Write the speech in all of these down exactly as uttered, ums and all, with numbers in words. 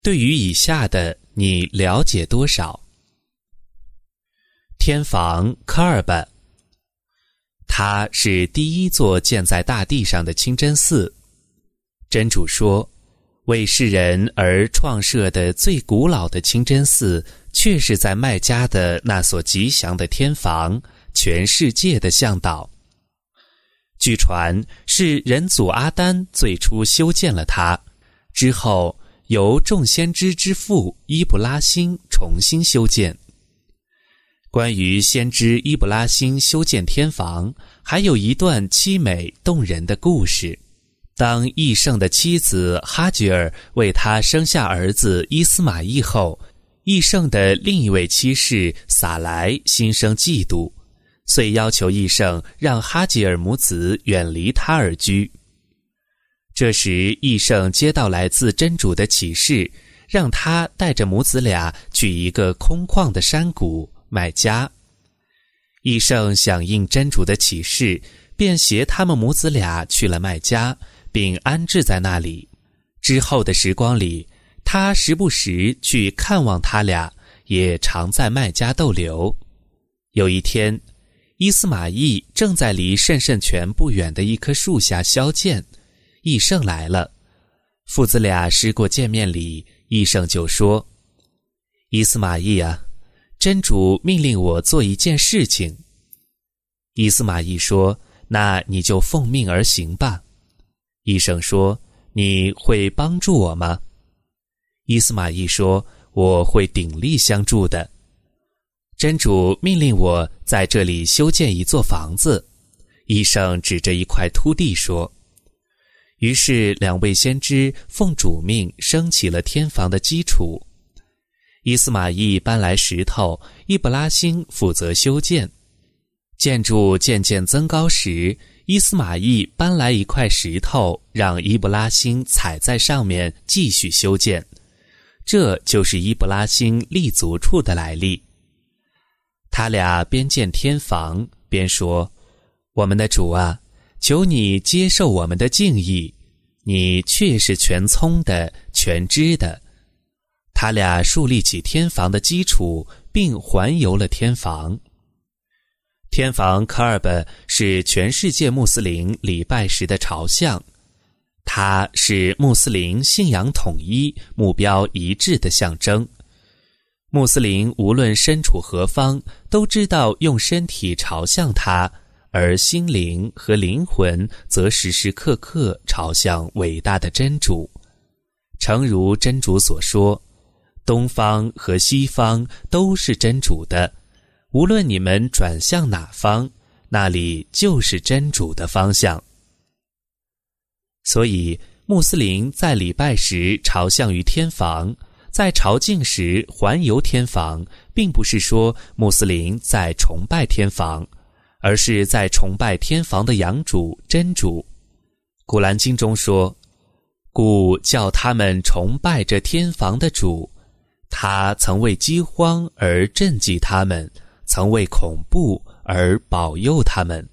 对于以下的你了解多少？天房科尔巴，它是第一座建在大地上的清真寺。真主说，为世人而创设的最古老的清真寺，却是在麦加的那所吉祥的天房，全世界的向导。据传是人祖阿丹最初修建了它，之后由众先知之父伊布拉欣重新修建。关于先知伊布拉欣修建天房，还有一段凄美动人的故事。当义圣的妻子哈吉尔为他生下儿子伊斯玛义后，义圣的另一位妻室撒莱心生嫉妒，遂要求义圣让哈吉尔母子远离他而居。这时义圣接到来自真主的启示，让他带着母子俩去一个空旷的山谷麦加。义圣响应真主的启示，便携他们母子俩去了麦加，并安置在那里。之后的时光里，他时不时去看望他俩，也常在麦加逗留。有一天，伊斯玛义正在离圣圣泉不远的一棵树下消剑，义圣来了。父子俩施过见面礼，义圣就说：伊斯玛义啊，真主命令我做一件事情。伊斯玛义说：那你就奉命而行吧。义圣说：你会帮助我吗？伊斯玛义说：我会鼎力相助的。真主命令我在这里修建一座房子。义圣指着一块秃地说。于是两位先知奉主命升起了天房的基础。伊斯玛义搬来石头，伊布拉欣负责修建。建筑渐渐增高时，伊斯玛义搬来一块石头，让伊布拉欣踩在上面继续修建。这就是伊布拉欣立足处的来历。他俩边建天房边说：我们的主啊，求你接受我们的敬意，你却是全聪的全知的。他俩树立起天房的基础，并环游了天房。天房科尔巴是全世界穆斯林礼拜时的朝向，它是穆斯林信仰统一、目标一致的象征。穆斯林无论身处何方，都知道用身体朝向它，而心灵和灵魂则时时刻刻朝向伟大的真主。诚如真主所说，东方和西方都是真主的，无论你们转向哪方，那里就是真主的方向。所以穆斯林在礼拜时朝向于天房，在朝觐时环游天房，并不是说穆斯林在崇拜天房，而是在崇拜天房的养主真主。古兰经中说，故叫他们崇拜这天房的主，他曾为饥荒而赈济他们，曾为恐怖而保佑他们。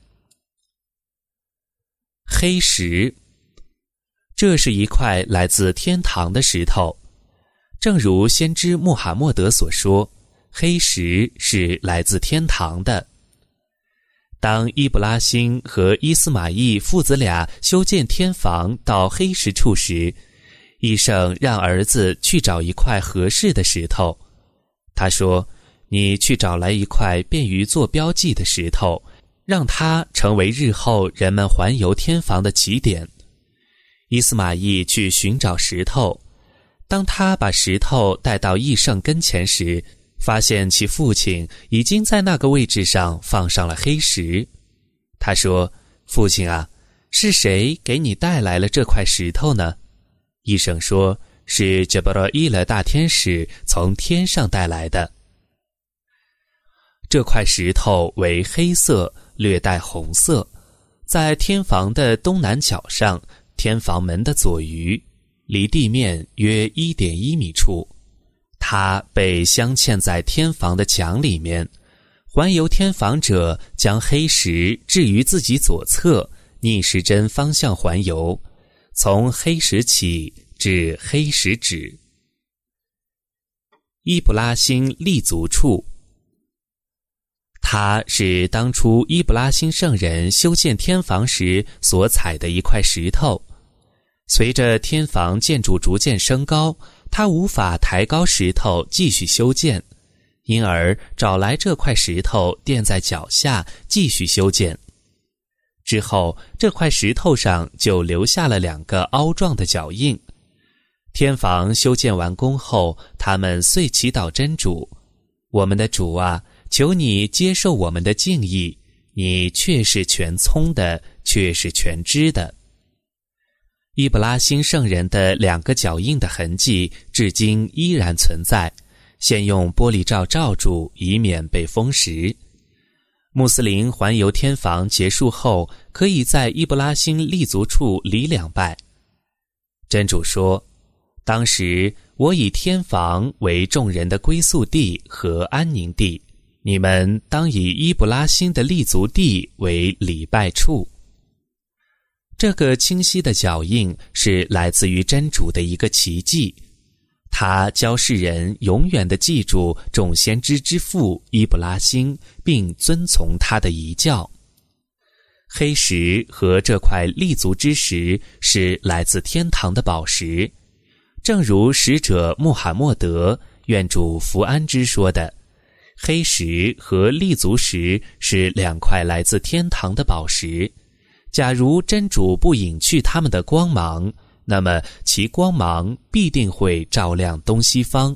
黑石，这是一块来自天堂的石头。正如先知穆罕默德所说，黑石是来自天堂的。当伊布拉欣和伊斯玛义父子俩修建天房到黑石处时，义圣让儿子去找一块合适的石头。他说，你去找来一块便于做标记的石头，让它成为日后人们环游天房的起点。伊斯玛义去寻找石头，当他把石头带到义圣跟前时，发现其父亲已经在那个位置上放上了黑石。他说，父亲啊，是谁给你带来了这块石头呢？义圣说，是杰布罗伊勒大天使从天上带来的。这块石头为黑色，略带红色，在天房的东南角上，天房门的左隅，离地面约 一点一米处。它被镶嵌在天房的墙里面，环游天房者将黑石置于自己左侧，逆时针方向环游，从黑石起至黑石止。 伊布拉欣立足处，它是当初伊布拉欣圣人修建天房时所踩的一块石头。随着天房建筑逐渐升高，他无法抬高石头继续修建，因而找来这块石头垫在脚下继续修建。之后，这块石头上就留下了两个凹状的脚印。天房修建完工后，他们遂祈祷真主：我们的主啊，求你接受我们的敬意，你却是全聪的，却是全知的。伊布拉欣圣人的两个脚印的痕迹至今依然存在，现用玻璃罩罩住，以免被风蚀。穆斯林环游天房结束后，可以在伊布拉欣立足处礼两拜。真主说：当时我以天房为众人的归宿地和安宁地，你们当以伊布拉欣的立足地为礼拜处。这个清晰的脚印是来自于真主的一个奇迹，他教世人永远地记住众先知之父伊布拉欣，并遵从他的遗教。黑石和这块立足之石是来自天堂的宝石，正如使者穆罕默德愿主福安之说的，黑石和立足石是两块来自天堂的宝石，假如真主不隐去他们的光芒，那么其光芒必定会照亮东西方。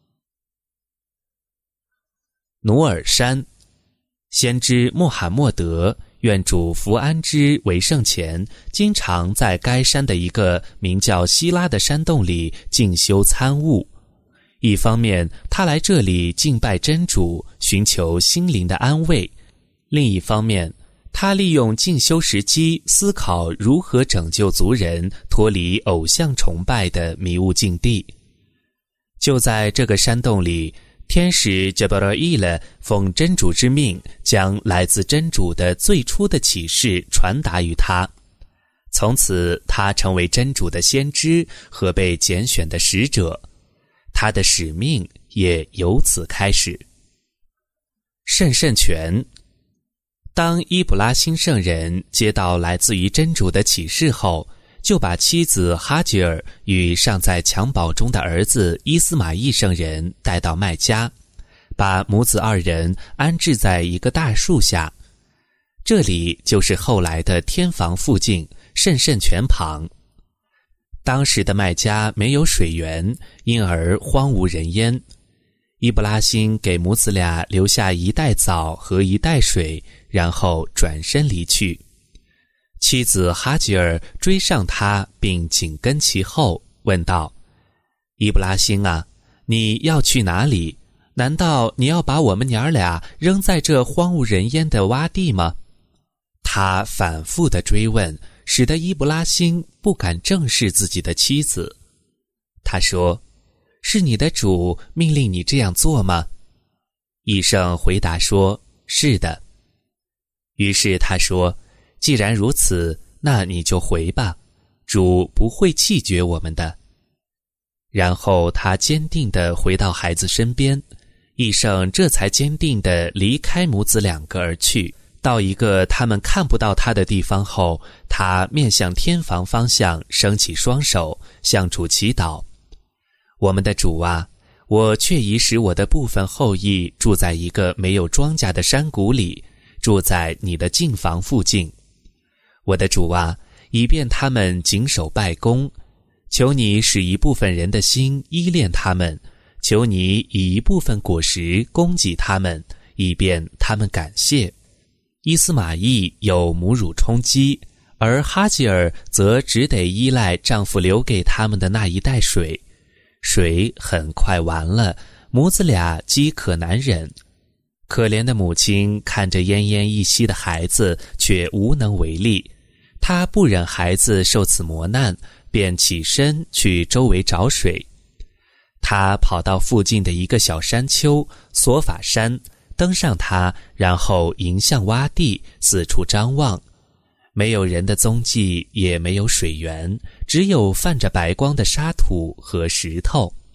努尔山，先知穆罕默德愿主福安之为圣前，经常在该山的一个名叫希拉的山洞里静修参悟。一方面，他来这里敬拜真主，寻求心灵的安慰；另一方面，他利用静修时机思考如何拯救族人脱离偶像崇拜的迷雾境地。就在这个山洞里，天使贾布拉伊勒奉真主之命，将来自真主的最初的启示传达于他。从此，他成为真主的先知和被拣选的使者，他的使命也由此开始。圣圣权。当伊布拉欣圣人接到来自于真主的启示后，就把妻子哈吉尔与尚在襁褓中的儿子伊斯玛义圣人带到麦加，把母子二人安置在一个大树下，这里就是后来的天房附近圣圣泉旁。当时的麦加没有水源，因而荒无人烟。伊布拉欣给母子俩留下一袋枣和一袋水，然后转身离去。妻子哈吉尔追上他，并紧跟其后，问道：伊布拉欣啊，你要去哪里？难道你要把我们娘儿俩扔在这荒无人烟的洼地吗？他反复地追问，使得伊布拉欣不敢正视自己的妻子。他说：是你的主命令你这样做吗？医生回答说：是的。于是他说：既然如此，那你就回吧，主不会弃绝我们的。然后他坚定地回到孩子身边，医生这才坚定地离开母子两个而去。到一个他们看不到他的地方后，他面向天房方向升起双手，向主祈祷：我们的主啊，我却已使我的部分后裔住在一个没有庄稼的山谷里，住在你的净房附近。我的主啊，以便他们谨守拜功，求你使一部分人的心依恋他们，求你以一部分果实供给他们，以便他们感谢。伊斯玛义有母乳充饥，而哈吉尔则只得依赖丈夫留给他们的那一袋水。水很快完了，母子俩饥渴难忍。可怜的母亲看着奄奄一息的孩子，却无能为力。她不忍孩子受此磨难，便起身去周围找水。她跑到附近的一个小山丘索法山，登上它，然后迎向洼地，四处张望。没有人的踪迹，也没有水源，只有泛着白光的沙土和石头。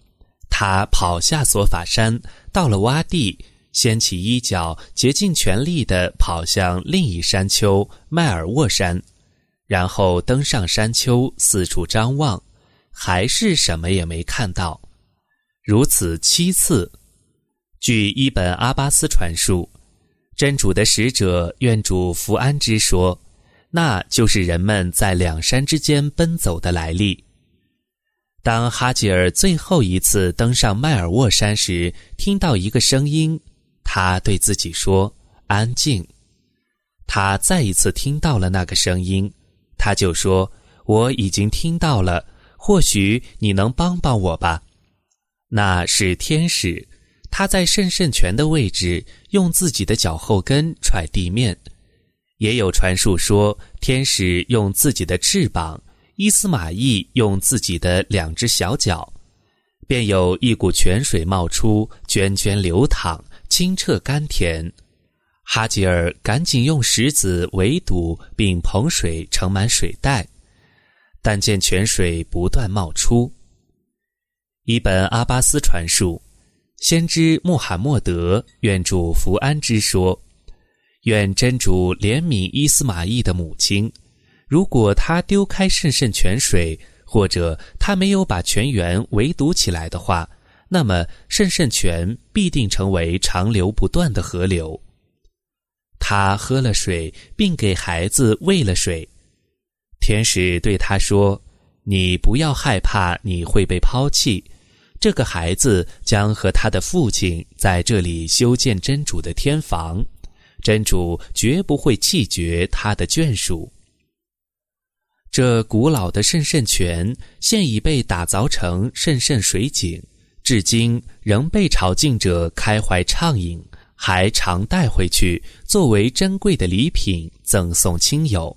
他跑下索法山，到了洼地，掀起衣角，竭尽全力地跑向另一山丘迈尔沃山，然后登上山丘，四处张望，还是什么也没看到。如此七次。据伊本阿巴斯传述，真主的使者愿主福安之说，那就是人们在两山之间奔走的来历。当哈吉尔最后一次登上迈尔沃山时，听到一个声音，他对自己说：安静。他再一次听到了那个声音，他就说：我已经听到了，或许你能帮帮我吧。那是天使，他在圣圣泉的位置用自己的脚后跟踹地面。也有传述说，天使用自己的翅膀，伊斯玛义用自己的两只小脚，便有一股泉水冒出，涓涓流淌，清澈甘甜。哈吉尔赶紧用石子围堵，并捧水盛满水袋，但见泉水不断冒出。伊本阿巴斯传述，先知穆罕默德愿主福安之说，愿真主怜悯伊斯玛义的母亲，如果他丢开圣圣泉水，或者他没有把泉源围堵起来的话，那么圣圣泉必定成为长流不断的河流。他喝了水，并给孩子喂了水。天使对他说：你不要害怕你会被抛弃，这个孩子将和他的父亲在这里修建真主的天房，真主绝不会弃绝他的眷属。这古老的圣圣泉现已被打凿成圣圣水井，至今仍被朝觐者开怀畅饮，还常带回去作为珍贵的礼品赠送亲友。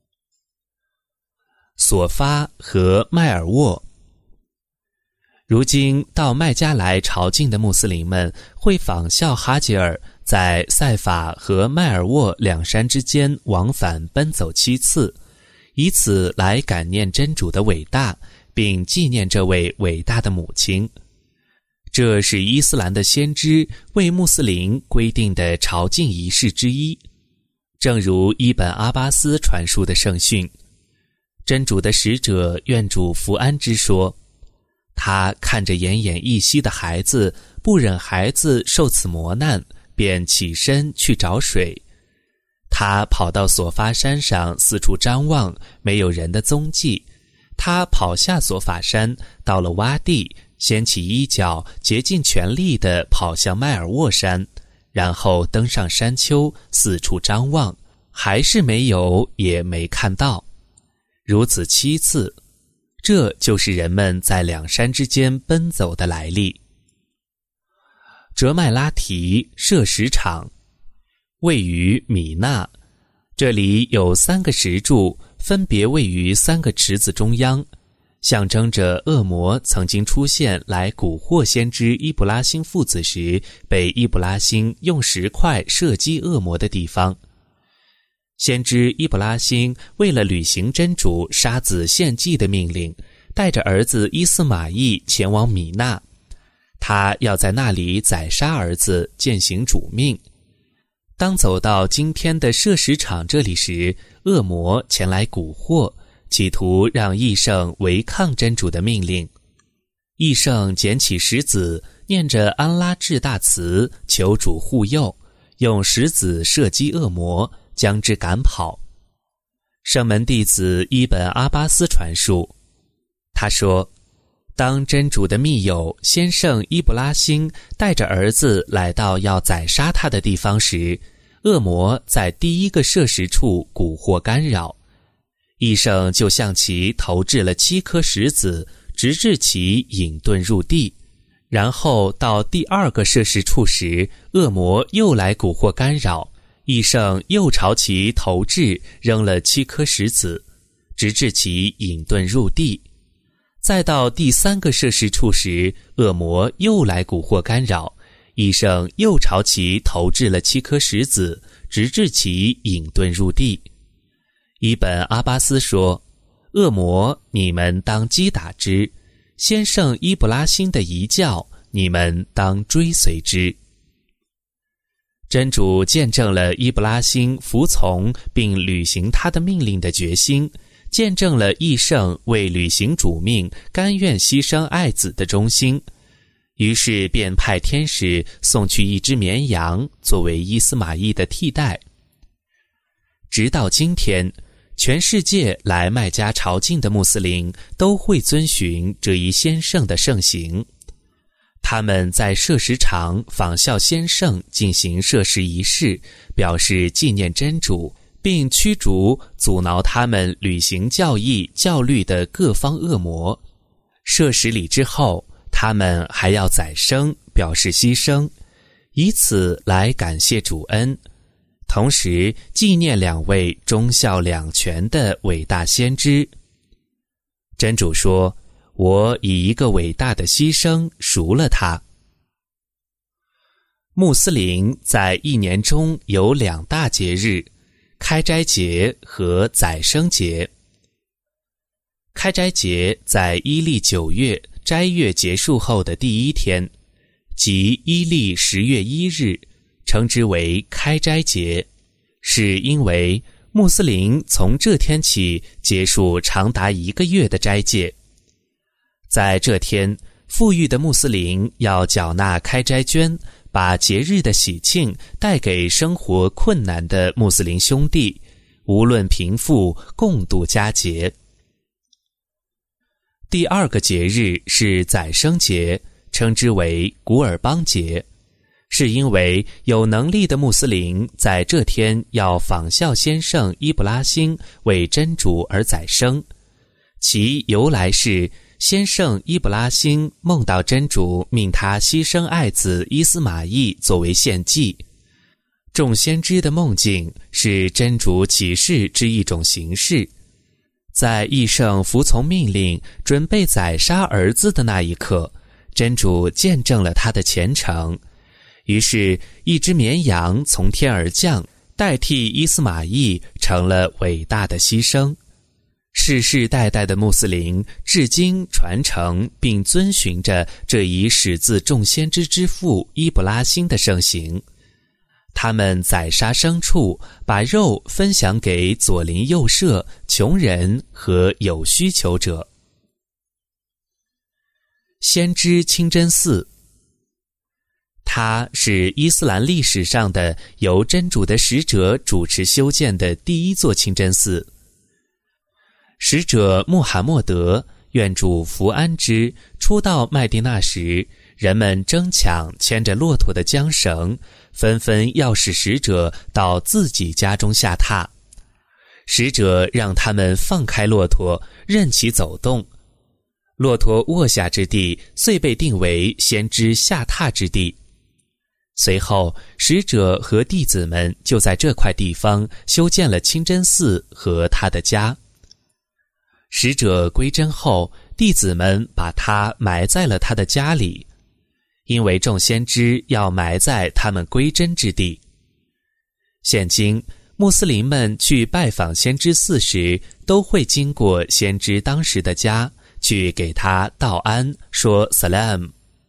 索发和迈尔沃，如今到麦加来朝觐的穆斯林们会仿效哈吉尔在塞法和迈尔沃两山之间往返奔走七次，以此来感念真主的伟大，并纪念这位伟大的母亲。这是伊斯兰的先知为穆斯林规定的朝觐仪式之一。正如伊本阿巴斯传述的圣训，真主的使者愿主福安之说，他看着奄奄一息的孩子，不忍孩子受此磨难，便起身去找水。他跑到索发山上，四处张望，没有人的踪迹。他跑下索法山，到了洼地，掀起衣角，竭尽全力地跑向迈尔沃山，然后登上山丘，四处张望，还是没有，也没看到。如此七次，这就是人们在两山之间奔走的来历。哲麦拉提射石场位于米纳，这里有三个石柱，分别位于三个池子中央，象征着恶魔曾经出现来蛊惑先知伊布拉辛父子时，被伊布拉辛用石块射击恶魔的地方。先知伊布拉辛为了履行真主杀子献祭的命令，带着儿子伊斯玛义前往米纳，他要在那里宰杀儿子，践行主命。当走到今天的射石场这里时，恶魔前来蛊惑，企图让义圣违抗真主的命令。义圣捡起石子，念着安拉至大慈，求主护佑，用石子射击恶魔，将之赶跑。圣门弟子伊本阿巴斯传述，他说，当真主的密友先圣伊布拉辛带着儿子来到要宰杀他的地方时，恶魔在第一个射石处蛊惑干扰，义圣就向其投掷了七颗石子，直至其隐遁入地。然后到第二个射石处时，恶魔又来蛊惑干扰，义圣又朝其投掷扔了七颗石子，直至其隐遁入地。再到第三个射石处时，恶魔又来蛊惑干扰，义圣又朝其投掷了七颗石子，直至其隐遁入地。伊本阿巴斯说，恶魔，你们当击打之， 先圣伊布拉欣的遗教，你们当追随之。真主见证了伊布拉欣服从并履行他的命令的决心，见证了义圣为履行主命甘愿牺牲爱子的忠心，于是便派天使送去一只绵羊作为伊斯玛仪的替代。直到今天，全世界来麦加朝觐的穆斯林都会遵循这一先圣的圣行。他们在设食场仿效先圣进行设食仪式，表示纪念真主，并驱逐阻挠他们履行教义教律的各方恶魔。设食礼之后，他们还要宰牲，表示牺牲，以此来感谢主恩，同时纪念两位忠孝两全的伟大先知。真主说，我以一个伟大的牺牲赎了他。穆斯林在一年中有两大节日，开斋节和宰牲节。开斋节在伊历九月斋月结束后的第一天，即伊历十月一日，称之为开斋节，是因为穆斯林从这天起结束长达一个月的斋戒。在这天，富裕的穆斯林要缴纳开斋捐，把节日的喜庆带给生活困难的穆斯林兄弟，无论贫富，共度佳节。第二个节日是宰牲节，称之为古尔邦节，是因为有能力的穆斯林在这天要仿效先圣伊布拉欣为真主而宰牲。其由来是先圣伊布拉欣梦到真主命他牺牲爱子伊斯玛仪作为献祭。众先知的梦境是真主启示之一种形式。在义圣服从命令准备宰杀儿子的那一刻，真主见证了他的虔诚，于是一只绵羊从天而降，代替伊斯玛仪成了伟大的牺牲。世世代代的穆斯林至今传承并遵循着这一始自众先知之父伊布拉欣的盛行。他们宰杀牲畜，把肉分享给左邻右舍、穷人和有需求者。先知清真寺，它是伊斯兰历史上的由真主的使者主持修建的第一座清真寺。使者穆罕默德愿主福安之初到麦地那时，人们争抢牵着骆驼的缰绳，纷纷要使使者到自己家中下榻。使者让他们放开骆驼，任其走动。骆驼卧下之地遂被定为先知下榻之地。随后，使者和弟子们就在这块地方修建了清真寺和他的家。使者归真后，弟子们把他埋在了他的家里，因为众先知要埋在他们归真之地。现今，穆斯林们去拜访先知寺时，都会经过先知当时的家，去给他道安，说 Salam。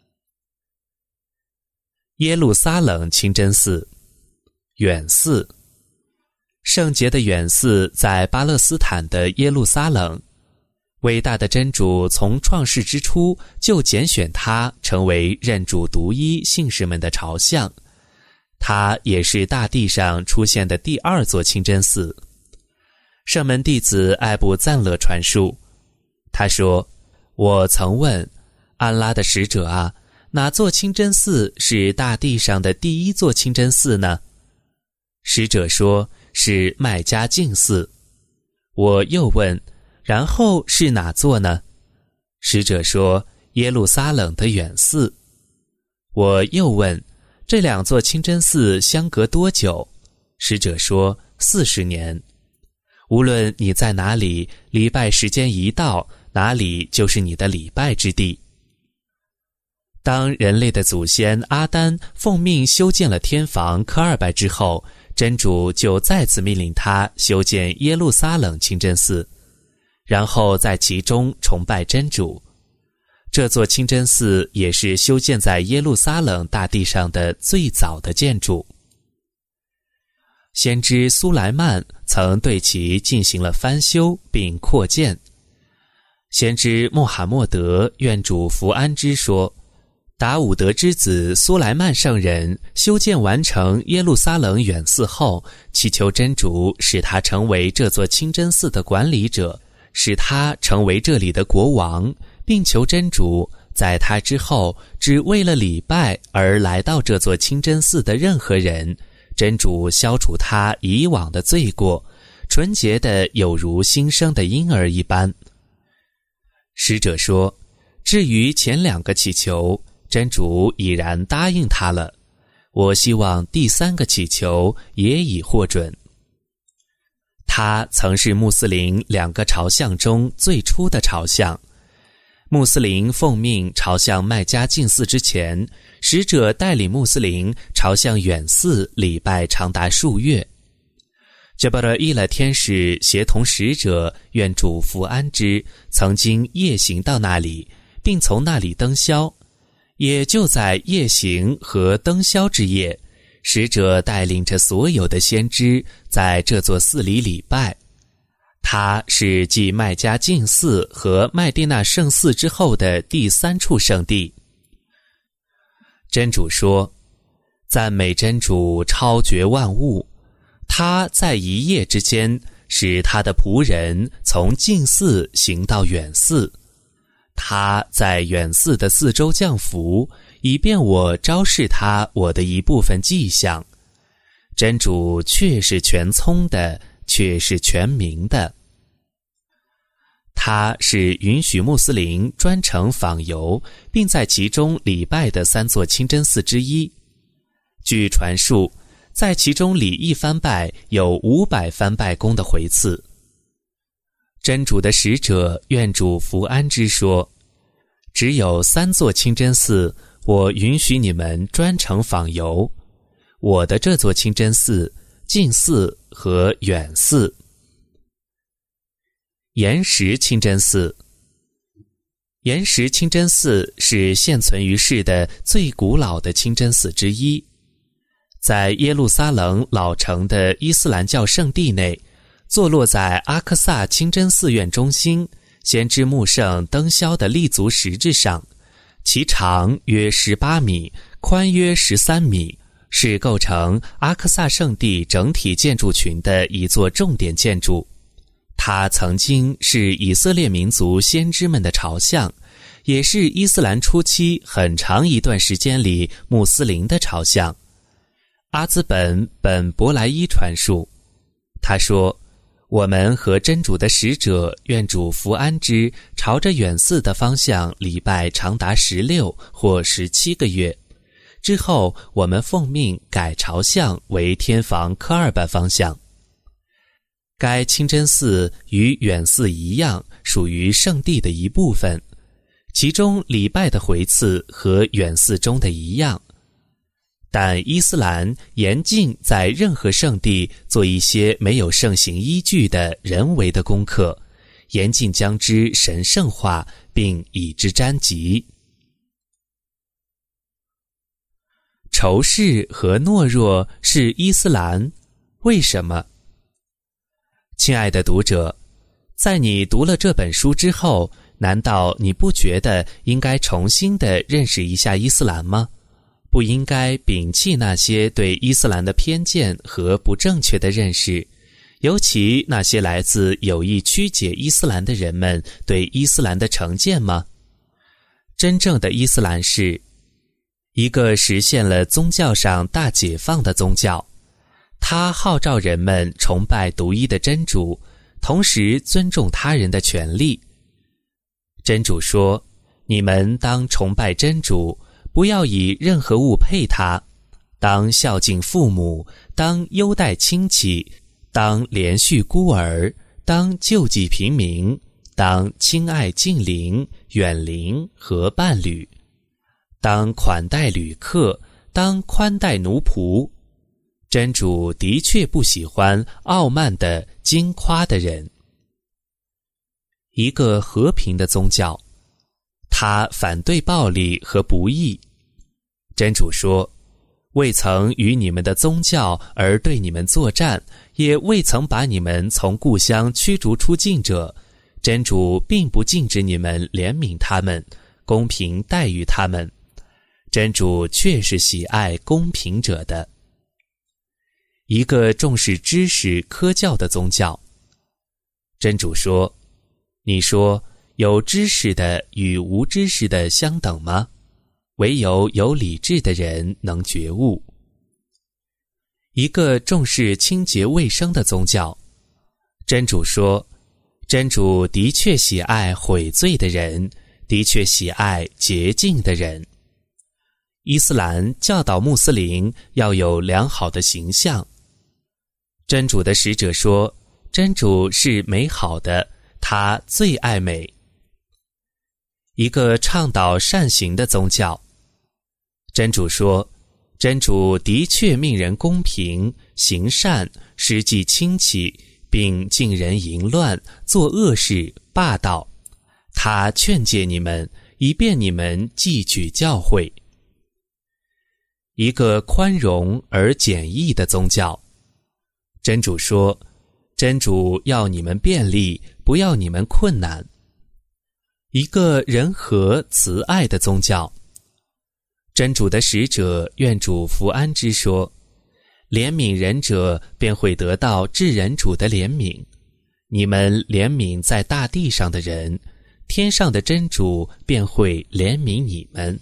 耶路撒冷清真寺，远寺。圣洁的远寺在巴勒斯坦的耶路撒冷。伟大的真主从创世之初就拣选他成为认主独一信士们的朝向，它也是大地上出现的第二座清真寺。圣门弟子艾布赞勒传述，他说，我曾问安拉的使者啊，哪座清真寺是大地上的第一座清真寺呢？使者说，是麦加净寺。我又问，然后是哪座呢？使者说，耶路撒冷的远寺。我又问，这两座清真寺相隔多久？使者说，四十年。无论你在哪里，礼拜时间一到，哪里就是你的礼拜之地。当人类的祖先阿丹奉命修建了天房科尔拜之后，真主就再次命令他修建耶路撒冷清真寺，然后在其中崇拜真主。 这座清真寺也是修建在耶路撒冷大地上的最早的建筑。先知苏莱曼曾对其进行了翻修并扩建。先知穆罕默德愿主福安之说，达伍德之子苏莱曼圣人修建完成耶路撒冷远寺后，祈求真主使他成为这座清真寺的管理者，使他成为这里的国王，并求真主在他之后只为了礼拜而来到这座清真寺的任何人，真主消除他以往的罪过，纯洁的有如新生的婴儿一般。使者说，至于前两个祈求，真主已然答应他了，我希望第三个祈求也已获准。他曾是穆斯林两个朝向中最初的朝向。穆斯林奉命朝向麦加净寺之前，使者带领穆斯林朝向远寺礼拜长达数月。杰巴勒伊勒天使协同使者愿主福安之，曾经夜行到那里，并从那里登霄。也就在夜行和登霄之夜，使者带领着所有的先知在这座寺里礼拜。它是继麦加净寺和麦地那圣寺之后的第三处圣地。真主说，赞美真主超绝万物，他在一夜之间使他的仆人从近寺行到远寺，他在远寺的四周降福，以便我昭示他我的一部分迹象。真主却是全聪的，却是全明的。他是允许穆斯林专程访游并在其中礼拜的三座清真寺之一。据传述，在其中礼一番拜有五百番拜功的回赐。真主的使者愿主福安之说，只有三座清真寺我允许你们专程访游，我的这座清真寺、近寺和远寺。岩石清真寺。岩石清真寺是现存于世的最古老的清真寺之一，在耶路撒冷老城的伊斯兰教圣地内，坐落在阿克萨清真寺院中心先知穆圣登霄的立足石之上，其长约十八米，宽约十三米，是构成阿克萨圣地整体建筑群的一座重点建筑。它曾经是以色列民族先知们的朝向，也是伊斯兰初期很长一段时间里穆斯林的朝向。阿兹本本伯莱伊传述，他说，我们和真主的使者愿主福安之朝着远寺的方向礼拜长达十六或十七个月，之后我们奉命改朝向为天房科尔巴方向。该清真寺与远寺一样，属于圣地的一部分，其中礼拜的回赐和远寺中的一样。但伊斯兰严禁在任何圣地做一些没有圣行依据的人为的功课，严禁将之神圣化并以之沾籍。仇视和懦弱是伊斯兰，为什么？亲爱的读者，在你读了这本书之后，难道你不觉得应该重新地认识一下伊斯兰吗？不应该摒弃那些对伊斯兰的偏见和不正确的认识，尤其那些来自有意曲解伊斯兰的人们对伊斯兰的成见吗？真正的伊斯兰是一个实现了宗教上大解放的宗教，它号召人们崇拜独一的真主，同时尊重他人的权利。真主说，你们当崇拜真主，不要以任何物配他，当孝敬父母，当优待亲戚，当连续孤儿，当救济平民，当亲爱近邻、远邻和伴侣，当款待旅客，当宽待奴仆。真主的确不喜欢傲慢的、矜夸的人。一个和平的宗教， 他反对暴力和不义。真主说，未曾与你们的宗教而对你们作战，也未曾把你们从故乡驱逐出境者，真主并不禁止你们怜悯他们，公平待遇他们。真主确是喜爱公平者的。一个重视知识科教的宗教。真主说，你说有知识的与无知识的相等吗？唯有有理智的人能觉悟。一个重视清洁卫生的宗教。真主说，真主的确喜爱悔罪的人，的确喜爱洁净的人。伊斯兰教导穆斯林要有良好的形象。真主的使者说，真主是美好的，他最爱美。一个倡导善行的宗教。真主说，真主的确命人公平，行善，施济亲戚，并禁人淫乱，做恶事，霸道。他劝诫你们，以便你们记取教诲。一个宽容而简易的宗教。真主说，真主要你们便利，不要你们困难。一个仁和慈爱的宗教。真主的使者愿主福安之说，怜悯人者便会得到至人主的怜悯，你们怜悯在大地上的人，天上的真主便会怜悯你们。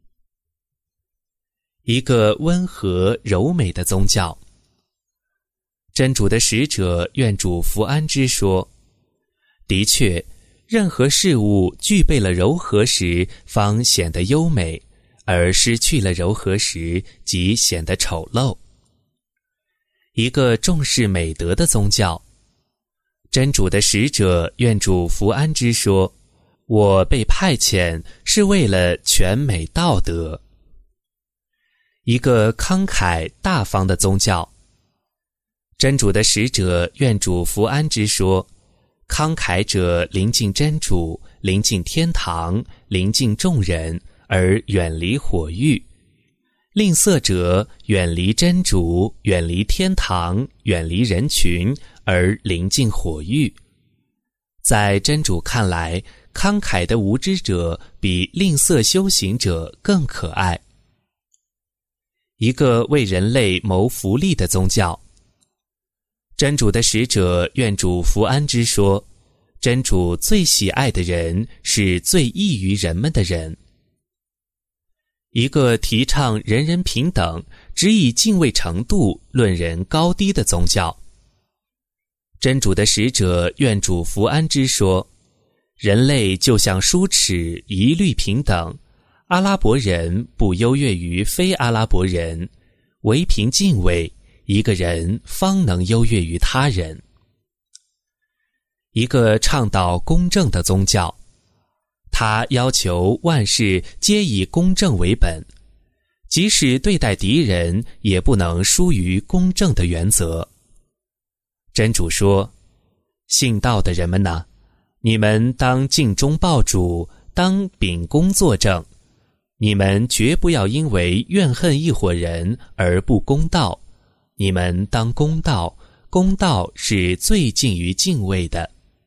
一个温和柔美的宗教。真主的使者愿主福安之说，的确，任何事物具备了柔和时方显得优美，而失去了柔和时即显得丑陋。一个重视美德的宗教。真主的使者愿主福安之说，我被派遣是为了全美道德。一个慷慨大方的宗教。真主的使者愿主福安之说，慷慨者临近真主，临近天堂，临近众人，而远离火狱；吝啬者远离真主，远离天堂，远离人群，而临近火狱。在真主看来，慷慨的无知者比吝啬修行者更可爱。一个为人类谋福利的宗教。真主的使者愿主福安之说，真主最喜爱的人是最益于人们的人。一个提倡人人平等，只以敬畏程度论人高低的宗教。真主的使者愿主福安之说，人类就像梳齿，一律平等，阿拉伯人不优越于非阿拉伯人，唯凭敬畏，一个人方能优越于他人。一个倡导公正的宗教。他要求万事皆以公正为本，即使对待敌人也不能疏于公正的原则。真主说，信道的人们哪，你们当尽忠报主，当秉公作证，你们绝不要因为怨恨一伙人而不公道，你们当公道，公道是最近于敬畏的。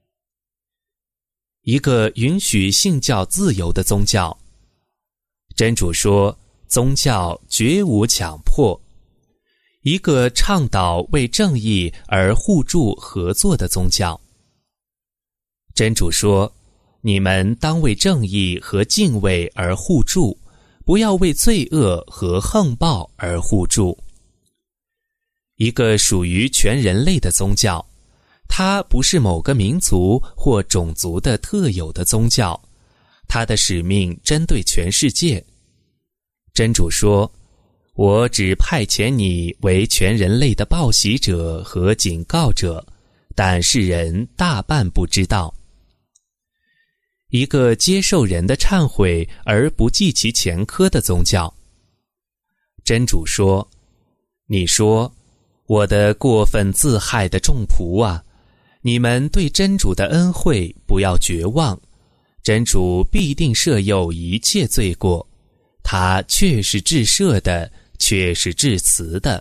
一个允许信教自由的宗教。真主说，宗教绝无强迫。一个倡导为正义而互助合作的宗教。真主说，你们当为正义和敬畏而互助，不要为罪恶和横暴而互助。一个属于全人类的宗教。它不是某个民族或种族的特有的宗教，它的使命针对全世界。真主说，我只派遣你为全人类的报喜者和警告者，但世人大半不知道。一个接受人的忏悔而不记其前科的宗教。真主说，你说，我的过分自害的众仆啊，你们对真主的恩惠不要绝望， 真主必定赦宥一切罪过，他却是至赦的，却是至慈的。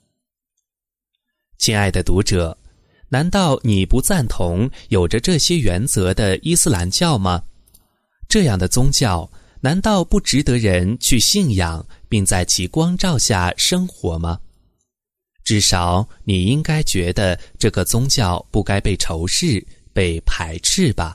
亲爱的读者，难道你不赞同有着这些原则的伊斯兰教吗？这样的宗教难道不值得人去信仰，并在其光照下生活吗？至少你应该觉得这个宗教不该被仇视、被排斥吧。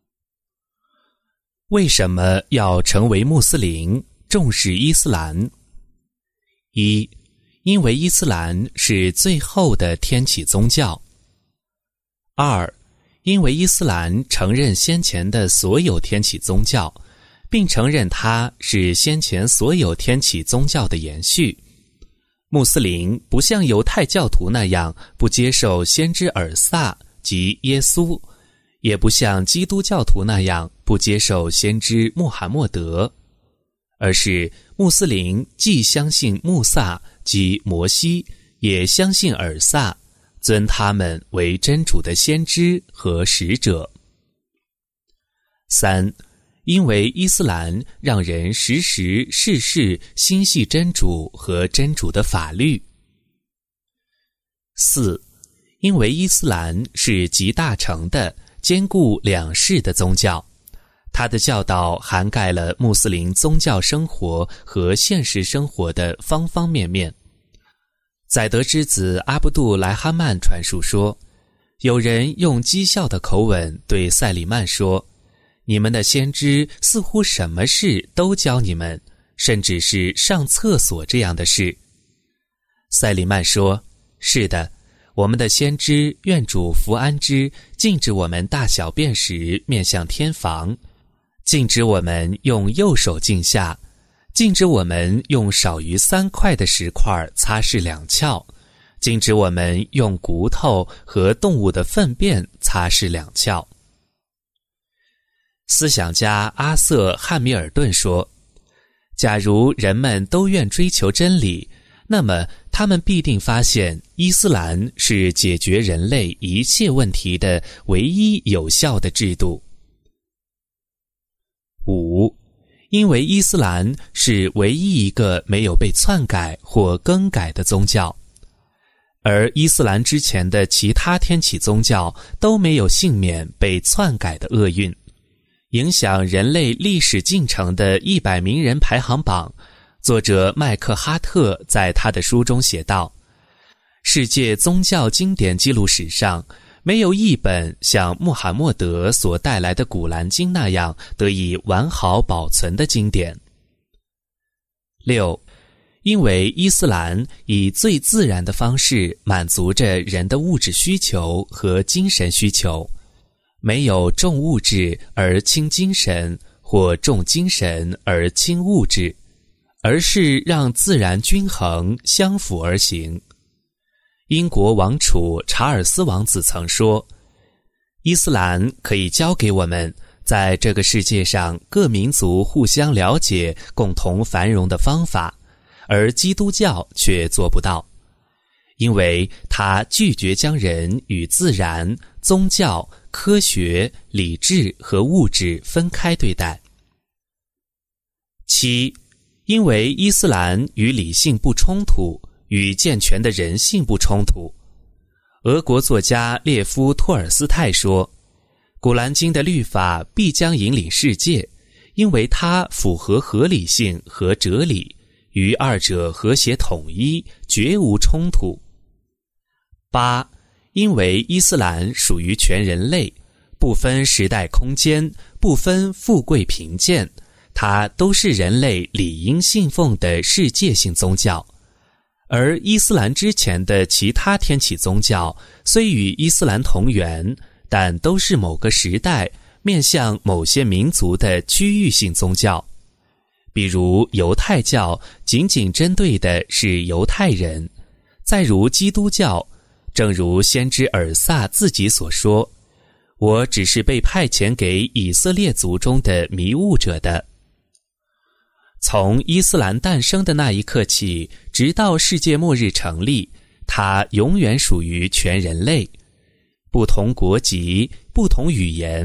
为什么要成为穆斯林，重视伊斯兰？一，因为伊斯兰是最后的天启宗教。二，因为伊斯兰承认先前的所有天启宗教，并承认它是先前所有天启宗教的延续。穆斯林不像犹太教徒那样不接受先知尔撒及耶稣，也不像基督教徒那样不接受先知穆罕默德，而是穆斯林既相信穆萨及摩西，也相信尔撒，尊他们为真主的先知和使者。三，因为伊斯兰让人时时事事心系真主和真主的法律。四，因为伊斯兰是集大成的、兼顾两世的宗教，它的教导涵盖了穆斯林宗教生活和现实生活的方方面面。宰德之子阿卜杜莱哈曼传述说，有人用讥笑的口吻对赛里曼说，你们的先知似乎什么事都教你们，甚至是上厕所这样的事。赛里曼说，是的，我们的先知愿主福安之，禁止我们大小便时面向天房，禁止我们用右手镜下，禁止我们用少于三块的石块擦拭两窍，禁止我们用骨头和动物的粪便擦拭两窍。思想家阿瑟·汉密尔顿说，假如人们都愿追求真理，那么他们必定发现伊斯兰是解决人类一切问题的唯一有效的制度。五，因为伊斯兰是唯一一个没有被篡改或更改的宗教，而伊斯兰之前的其他天启宗教都没有幸免被篡改的厄运。影响人类历史进程的一百名人排行榜，作者麦克哈特在他的书中写道，世界宗教经典记录史上没有一本像穆罕默德所带来的古兰经那样得以完好保存的经典。六，因为伊斯兰以最自然的方式满足着人的物质需求和精神需求，没有重物质而轻精神，或重精神而轻物质，而是让自然均衡相辅而行。英国王储查尔斯王子曾说，伊斯兰可以教给我们在这个世界上各民族互相了解、共同繁荣的方法，而基督教却做不到，因为它拒绝将人与自然、宗教、科学、理智和物质分开对待。七，因为伊斯兰与理性不冲突，与健全的人性不冲突。俄国作家列夫·托尔斯泰说，古兰经的律法必将引领世界，因为它符合合理性和哲理，与二者和谐统一，绝无冲突。八，因为伊斯兰属于全人类，不分时代空间，不分富贵贫贱，它都是人类理应信奉的世界性宗教。而伊斯兰之前的其他天启宗教虽与伊斯兰同源，但都是某个时代面向某些民族的区域性宗教。比如犹太教仅仅针对的是犹太人，再如基督教，正如先知尔撒自己所说，我只是被派遣给以色列族中的迷雾者的。从伊斯兰诞生的那一刻起，直到世界末日成立，它永远属于全人类。不同国籍、不同语言、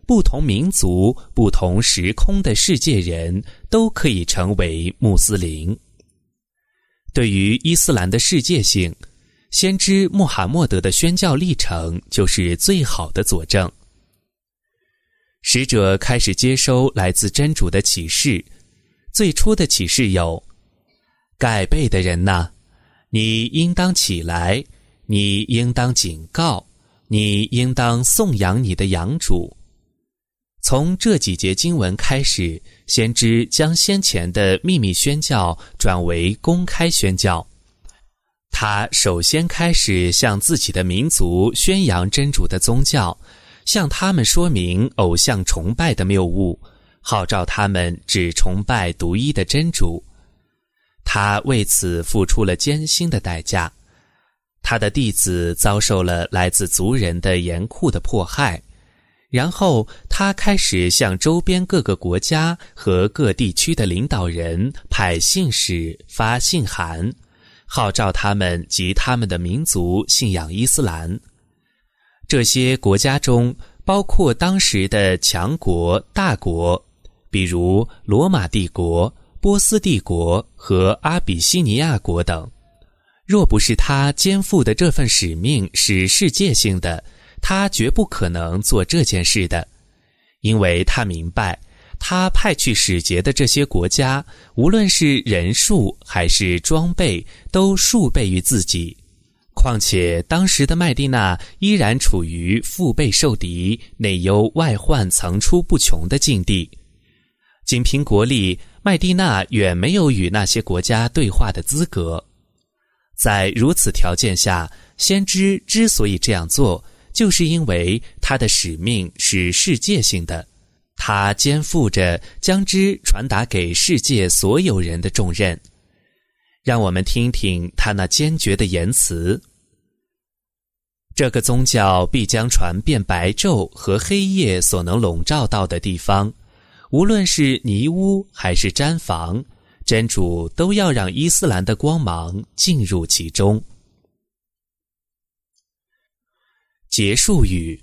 不同民族、不同时空的世界人都可以成为穆斯林。对于伊斯兰的世界性，先知穆罕默德的宣教历程就是最好的佐证。使者开始接收来自真主的启示，最初的启示有：盖贝的人哪，你应当起来，你应当警告，你应当颂扬你的养主。从这几节经文开始，先知将先前的秘密宣教转为公开宣教。他首先开始向自己的民族宣扬真主的宗教，向他们说明偶像崇拜的谬误，号召他们只崇拜独一的真主。他为此付出了艰辛的代价。他的弟子遭受了来自族人的严酷的迫害，然后他开始向周边各个国家和各地区的领导人派信使、发信函，号召他们及他们的民族信仰伊斯兰。这些国家中包括当时的强国、大国，比如罗马帝国、波斯帝国和阿比西尼亚国等。若不是他肩负的这份使命是世界性的，他绝不可能做这件事的，因为他明白，他派去使节的这些国家，无论是人数还是装备，都数倍于自己。况且当时的麦地那依然处于腹背受敌、内忧外患层出不穷的境地。仅凭国力，麦地那远没有与那些国家对话的资格。在如此条件下，先知之所以这样做，就是因为他的使命是世界性的，他肩负着将之传达给世界所有人的重任。让我们听听他那坚决的言辞：这个宗教必将传遍白昼和黑夜所能笼罩到的地方，无论是泥屋还是毡房，真主都要让伊斯兰的光芒进入其中。结束语。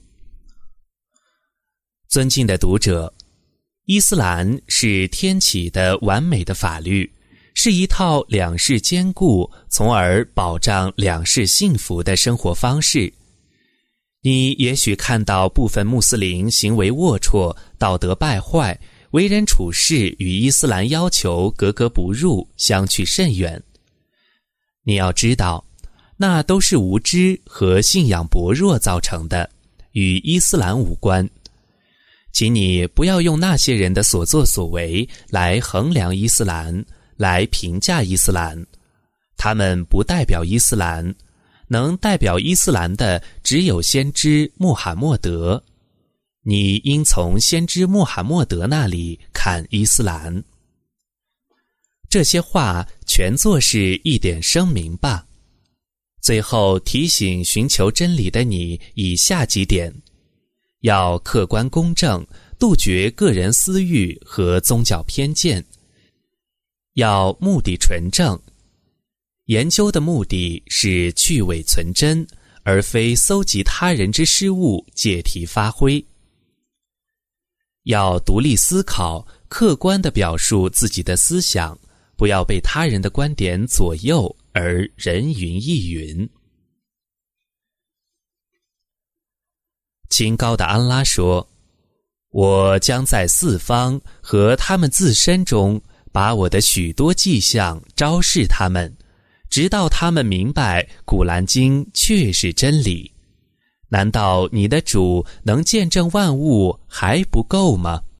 尊敬的读者，伊斯兰是天启的完美的法律，是一套两世兼顾，从而保障两世幸福的生活方式。你也许看到部分穆斯林行为龌龊，道德败坏，为人处事与伊斯兰要求格格不入，相去甚远。你要知道，那都是无知和信仰薄弱造成的，与伊斯兰无关。请你不要用那些人的所作所为来衡量伊斯兰，来评价伊斯兰。他们不代表伊斯兰，能代表伊斯兰的只有先知穆罕默德。你应从先知穆罕默德那里看伊斯兰。这些话全作是一点声明吧。最后提醒寻求真理的你以下几点：要客观公正，杜绝个人私欲和宗教偏见；要目的纯正，研究的目的是去伪存真，而非搜集他人之失误借题发挥；要独立思考，客观地表述自己的思想，不要被他人的观点左右而人云亦云。清高的安拉说：我将在四方和他们自身中把我的许多迹象昭示他们，直到他们明白古兰经确是真理。难道你的主能见证万物还不够吗？